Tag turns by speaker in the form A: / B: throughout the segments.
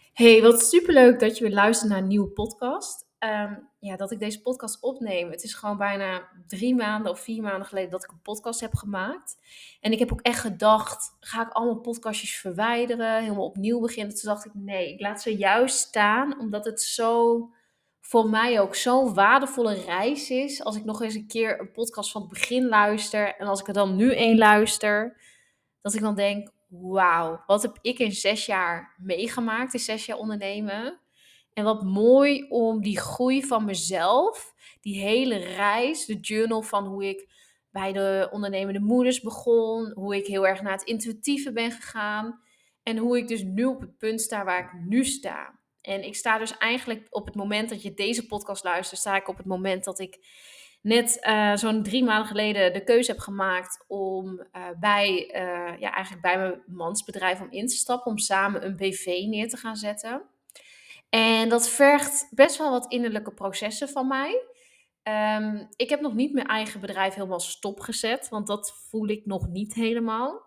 A: Hey, wat superleuk dat je weer luistert naar een nieuwe podcast. Ja, dat ik deze podcast opneem. Het is gewoon bijna 3 maanden of 4 maanden geleden dat ik een podcast heb gemaakt. En ik heb ook echt gedacht, ga ik allemaal podcastjes verwijderen, helemaal opnieuw beginnen? Toen dacht ik, nee, ik laat ze juist staan, omdat het zo, voor mij ook zo'n waardevolle reis is. Als ik nog eens een keer een podcast van het begin luister en als ik er dan nu één luister, dat ik dan denk, wauw, wat heb ik in 6 jaar meegemaakt, in 6 jaar ondernemen. En wat mooi om die groei van mezelf, die hele reis, de journal van hoe ik bij de ondernemende moeders begon, hoe ik heel erg naar het intuïtieve ben gegaan en hoe ik dus nu op het punt sta waar ik nu sta. En ik sta dus eigenlijk op het moment dat je deze podcast luistert, sta ik op het moment dat ik net zo'n 3 maanden geleden de keuze heb gemaakt om eigenlijk bij mijn mansbedrijf om in te stappen, om samen een BV neer te gaan zetten. En dat vergt best wel wat innerlijke processen van mij. Ik heb nog niet mijn eigen bedrijf helemaal stopgezet, want dat voel ik nog niet helemaal.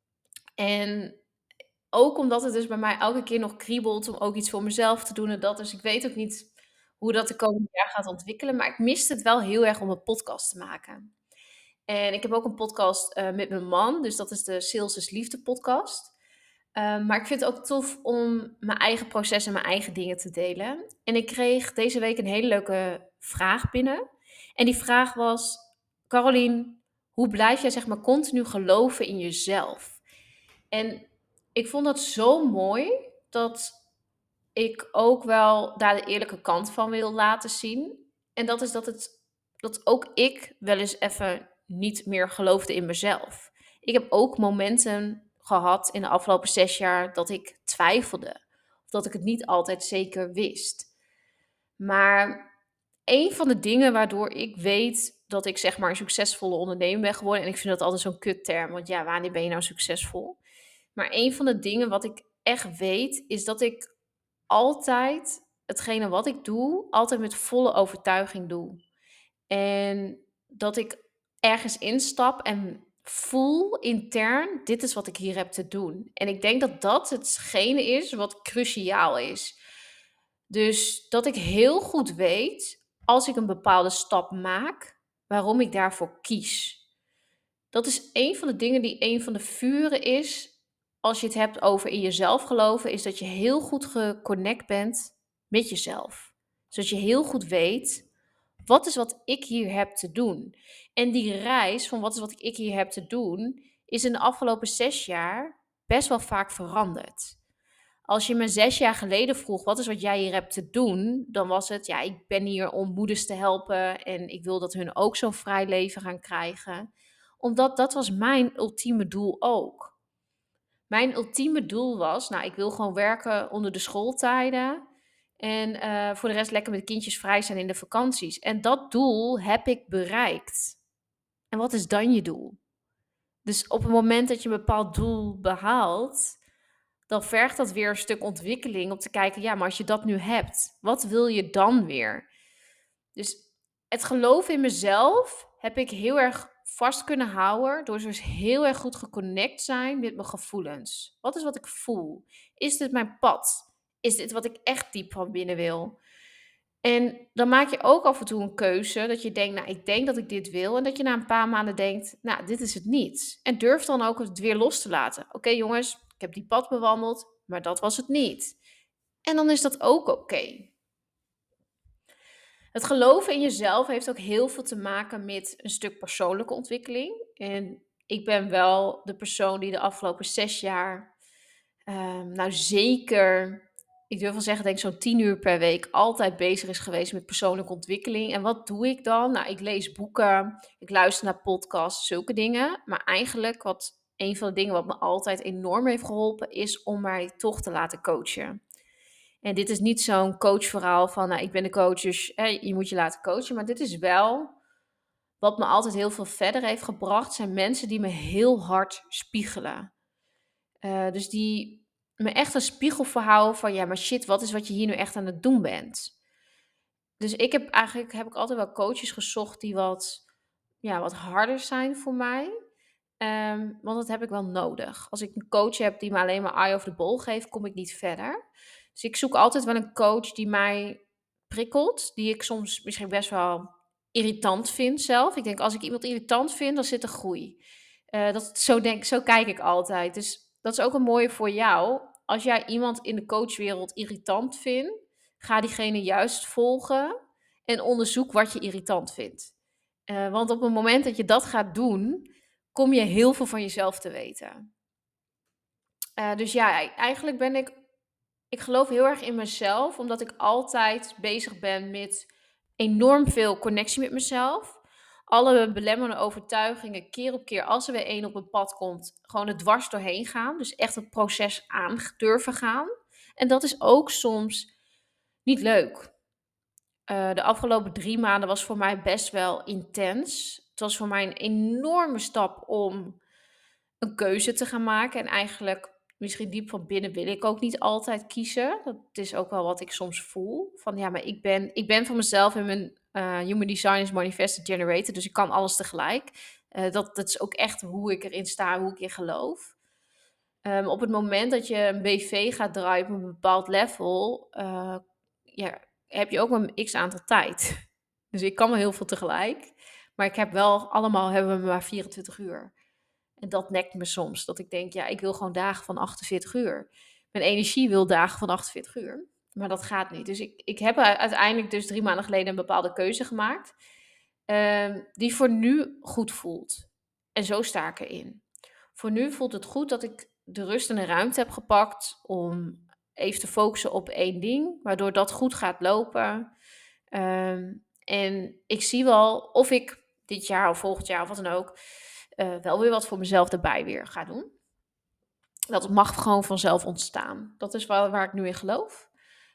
A: En ook omdat het dus bij mij elke keer nog kriebelt om ook iets voor mezelf te doen en dat. Dus ik weet ook niet hoe dat de komende jaar gaat ontwikkelen. Maar ik miste het wel heel erg om een podcast te maken. En ik heb ook een podcast met mijn man. Dus dat is de Sales is Liefde podcast. Maar ik vind het ook tof om mijn eigen proces en mijn eigen dingen te delen. En ik kreeg deze week een hele leuke vraag binnen. En die vraag was: Caroline, hoe blijf jij zeg maar continu geloven in jezelf? En ik vond dat zo mooi dat ik ook wel daar de eerlijke kant van wil laten zien. En dat is dat ook ik wel eens even niet meer geloofde in mezelf. Ik heb ook momenten gehad in de afgelopen 6 jaar dat ik twijfelde. Of dat ik het niet altijd zeker wist. Maar een van de dingen waardoor ik weet dat ik zeg maar een succesvolle ondernemer ben geworden. En ik vind dat altijd zo'n kutterm. Want ja, wanneer ben je nou succesvol? Maar een van de dingen wat ik echt weet, is dat ik altijd hetgene wat ik doe, altijd met volle overtuiging doe. En dat ik ergens instap en voel intern, dit is wat ik hier heb te doen. En ik denk dat dat hetgene is wat cruciaal is. Dus dat ik heel goed weet, als ik een bepaalde stap maak, waarom ik daarvoor kies. Dat is een van de dingen die een van de vuren is, als je het hebt over in jezelf geloven, is dat je heel goed geconnect bent met jezelf. Zodat je heel goed weet, wat is wat ik hier heb te doen? En die reis van wat is wat ik hier heb te doen, is in de afgelopen 6 jaar best wel vaak veranderd. Als je me 6 jaar geleden vroeg, wat is wat jij hier hebt te doen? Dan was het, ja, ik ben hier om moeders te helpen en ik wil dat hun ook zo'n vrij leven gaan krijgen. Omdat dat was mijn ultieme doel ook. Mijn ultieme doel was, nou, ik wil gewoon werken onder de schooltijden. En voor de rest lekker met de kindjes vrij zijn in de vakanties. En dat doel heb ik bereikt. En wat is dan je doel? Dus op het moment dat je een bepaald doel behaalt, dan vergt dat weer een stuk ontwikkeling om te kijken, ja, maar als je dat nu hebt, wat wil je dan weer? Dus het geloof in mezelf heb ik heel erg vast kunnen houden door dus heel erg goed geconnect zijn met mijn gevoelens. Wat is wat ik voel? Is dit mijn pad? Is dit wat ik echt diep van binnen wil? En dan maak je ook af en toe een keuze dat je denkt, nou, ik denk dat ik dit wil. En dat je na een paar maanden denkt, nou, dit is het niet. En durf dan ook het weer los te laten. Oké, jongens, ik heb die pad bewandeld, maar dat was het niet. En dan is dat ook oké. Het geloven in jezelf heeft ook heel veel te maken met een stuk persoonlijke ontwikkeling. En ik ben wel de persoon die de afgelopen 6 jaar, nou zeker, ik durf wel zeggen, denk zo'n 10 uur per week altijd bezig is geweest met persoonlijke ontwikkeling. En wat doe ik dan? Nou, ik lees boeken, ik luister naar podcasts, zulke dingen. Maar eigenlijk een van de dingen wat me altijd enorm heeft geholpen, is om mij toch te laten coachen. En dit is niet zo'n coachverhaal van, nou, ik ben de coach, dus je moet je laten coachen. Maar dit is wel wat me altijd heel veel verder heeft gebracht, zijn mensen die me heel hard spiegelen. Dus die me echt een spiegel voorhouden van, ja, maar shit, wat is wat je hier nu echt aan het doen bent? Dus heb ik altijd wel coaches gezocht die wat harder zijn voor mij. Want dat heb ik wel nodig. Als ik een coach heb die me alleen maar eye of the ball geeft, kom ik niet verder. Dus ik zoek altijd wel een coach die mij prikkelt, die ik soms misschien best wel irritant vind zelf. Ik denk, als ik iemand irritant vind, dan zit er groei. Zo kijk ik altijd. Dus dat is ook een mooie voor jou. Als jij iemand in de coachwereld irritant vindt, ga diegene juist volgen en onderzoek wat je irritant vindt. Want op het moment dat je dat gaat doen, kom je heel veel van jezelf te weten. Dus ja, eigenlijk ben ik geloof heel erg in mezelf, omdat ik altijd bezig ben met enorm veel connectie met mezelf. Alle belemmerende overtuigingen, keer op keer, als er weer één op een pad komt, gewoon er dwars doorheen gaan. Dus echt het proces aan durven gaan. En dat is ook soms niet leuk. De afgelopen 3 maanden was voor mij best wel intens. Het was voor mij een enorme stap om een keuze te gaan maken. En eigenlijk, misschien diep van binnen, wil ik ook niet altijd kiezen. Dat is ook wel wat ik soms voel. Van ja, maar ik ben van mezelf en mijn Human Design is Manifested Generator. Dus ik kan alles tegelijk. Dat is ook echt hoe ik erin sta, hoe ik in geloof. Op het moment dat je een BV gaat draaien op een bepaald level, ja, heb je ook een x aantal tijd. Dus ik kan wel heel veel tegelijk. Maar ik heb wel, allemaal hebben we maar 24 uur. En dat nekt me soms. Dat ik denk, ja, ik wil gewoon dagen van 48 uur. Mijn energie wil dagen van 48 uur. Maar dat gaat niet. Dus ik heb uiteindelijk dus 3 maanden geleden een bepaalde keuze gemaakt. Die voor nu goed voelt. En zo sta ik erin. Voor nu voelt het goed dat ik de rust en de ruimte heb gepakt om even te focussen op één ding, waardoor dat goed gaat lopen. En ik zie wel of ik dit jaar of volgend jaar of wat dan ook wel weer wat voor mezelf erbij weer ga doen. Dat mag gewoon vanzelf ontstaan. Dat is waar ik nu in geloof.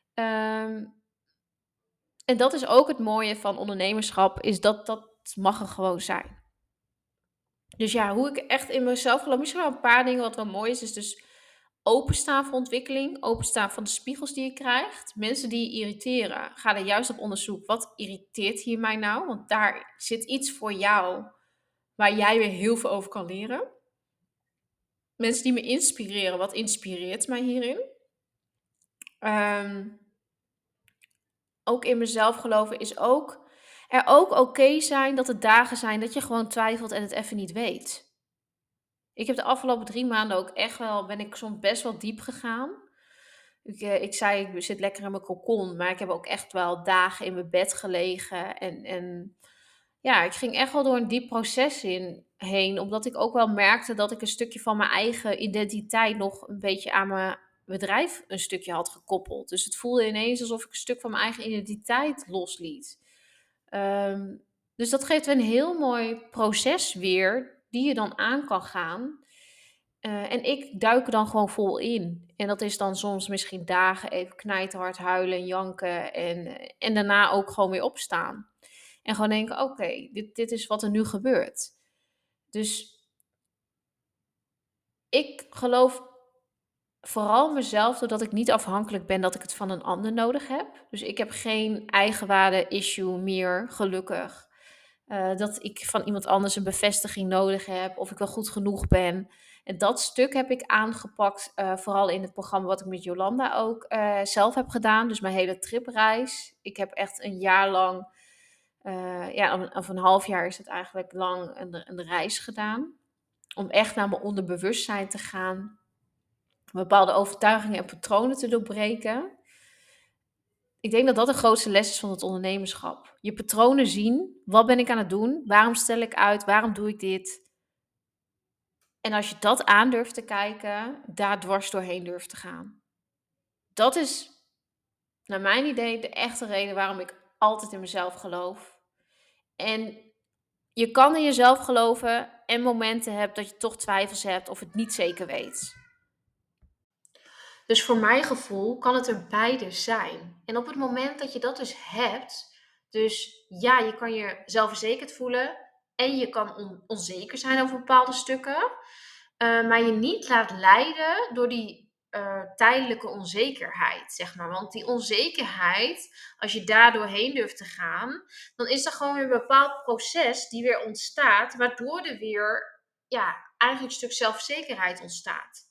A: En dat is ook het mooie van ondernemerschap, is dat mag er gewoon zijn. Dus ja, hoe ik echt in mezelf geloof, misschien wel een paar dingen wat wel mooi is dus openstaan voor ontwikkeling, openstaan van de spiegels die je krijgt. Mensen die je irriteren, ga er juist op onderzoek. Wat irriteert hier mij nou? Want daar zit iets voor jou waar jij weer heel veel over kan leren. Mensen die me inspireren, wat inspireert mij hierin? Ook in mezelf geloven is ook er ook oké zijn dat er dagen zijn dat je gewoon twijfelt en het even niet weet. Ik heb de afgelopen 3 maanden ook echt wel, ben ik soms best wel diep gegaan. Ik zei, ik zit lekker in mijn cocon, maar ik heb ook echt wel dagen in mijn bed gelegen. En ja, ik ging echt wel door een diep proces heen, omdat ik ook wel merkte dat ik een stukje van mijn eigen identiteit nog een beetje aan mijn bedrijf een stukje had gekoppeld. Dus het voelde ineens alsof ik een stuk van mijn eigen identiteit losliet. Dus dat geeft een heel mooi proces weer, die je dan aan kan gaan. En ik duik er dan gewoon vol in. En dat is dan soms misschien dagen even knijterhard huilen en janken. En daarna ook gewoon weer opstaan. En gewoon denken, oké, dit is wat er nu gebeurt. Dus ik geloof vooral mezelf, doordat ik niet afhankelijk ben dat ik het van een ander nodig heb. Dus ik heb geen eigenwaarde-issue meer, gelukkig. Dat ik van iemand anders een bevestiging nodig heb, of ik wel goed genoeg ben. En dat stuk heb ik aangepakt, vooral in het programma wat ik met Jolanda ook zelf heb gedaan. Dus mijn hele tripreis. Ik heb echt een jaar lang, of een half jaar is het eigenlijk lang, een reis gedaan. Om echt naar mijn onderbewustzijn te gaan. Bepaalde overtuigingen en patronen te doorbreken. Ik denk dat dat de grootste les is van het ondernemerschap. Je patronen zien. Wat ben ik aan het doen? Waarom stel ik uit? Waarom doe ik dit? En als je dat aan durft te kijken, daar dwars doorheen durft te gaan. Dat is, naar mijn idee, de echte reden waarom ik altijd in mezelf geloof. En je kan in jezelf geloven en momenten hebt dat je toch twijfels hebt of het niet zeker weet. Dus voor mijn gevoel kan het er beide zijn. En op het moment dat je dat dus hebt, dus ja, je kan je zelfverzekerd voelen en je kan onzeker zijn over bepaalde stukken, maar je niet laat leiden door die tijdelijke onzekerheid, zeg maar. Want die onzekerheid, als je daar doorheen durft te gaan, dan is er gewoon weer een bepaald proces die weer ontstaat, waardoor er weer, ja, eigenlijk een stuk zelfzekerheid ontstaat.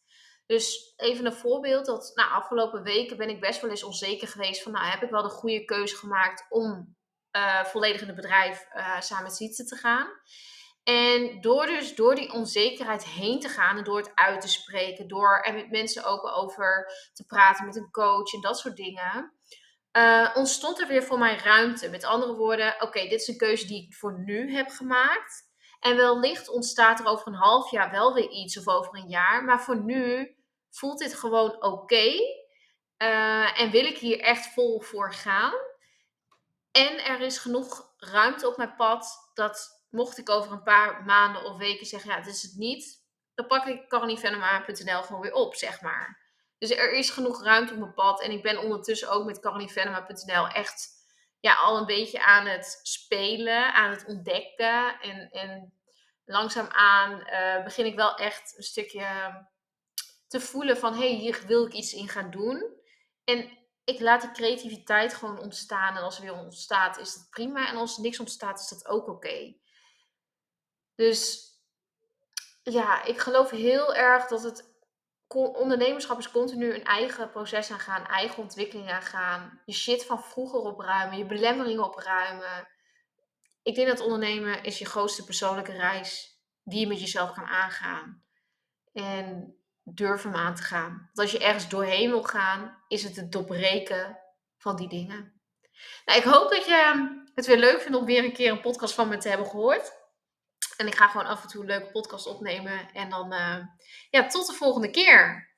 A: Dus even een voorbeeld. Afgelopen weken ben ik best wel eens onzeker geweest van, heb ik wel de goede keuze gemaakt om volledig in het bedrijf samen met Sietse te gaan. En door die onzekerheid heen te gaan en door het uit te spreken, door er met mensen ook over te praten, met een coach en dat soort dingen, ontstond er weer voor mij ruimte. Met andere woorden, oké, dit is een keuze die ik voor nu heb gemaakt. En wellicht ontstaat er over een half jaar wel weer iets of over een jaar. Maar voor nu voelt dit gewoon oké. En wil ik hier echt vol voor gaan. En er is genoeg ruimte op mijn pad dat mocht ik over een paar maanden of weken zeggen, ja, dit is het niet. Dan pak ik carolievenema.nl gewoon weer op, zeg maar. Dus er is genoeg ruimte op mijn pad. En ik ben ondertussen ook met carolievenema.nl echt al een beetje aan het spelen, aan het ontdekken. En langzaamaan begin ik wel echt een stukje te voelen van, hey, hier wil ik iets in gaan doen. En ik laat die creativiteit gewoon ontstaan. En als er weer ontstaat, is dat prima. En als er niks ontstaat, is dat ook oké. Dus ja, ik geloof heel erg dat het ondernemerschap is continu een eigen proces aangaan, eigen ontwikkeling aangaan. Je shit van vroeger opruimen, je belemmeringen opruimen. Ik denk dat ondernemen is je grootste persoonlijke reis die je met jezelf kan aangaan. En durf hem aan te gaan. Want als je ergens doorheen wil gaan, is het het doorbreken van die dingen. Nou, ik hoop dat je het weer leuk vindt om weer een keer een podcast van me te hebben gehoord. En ik ga gewoon af en toe een leuke podcast opnemen. En dan tot de volgende keer.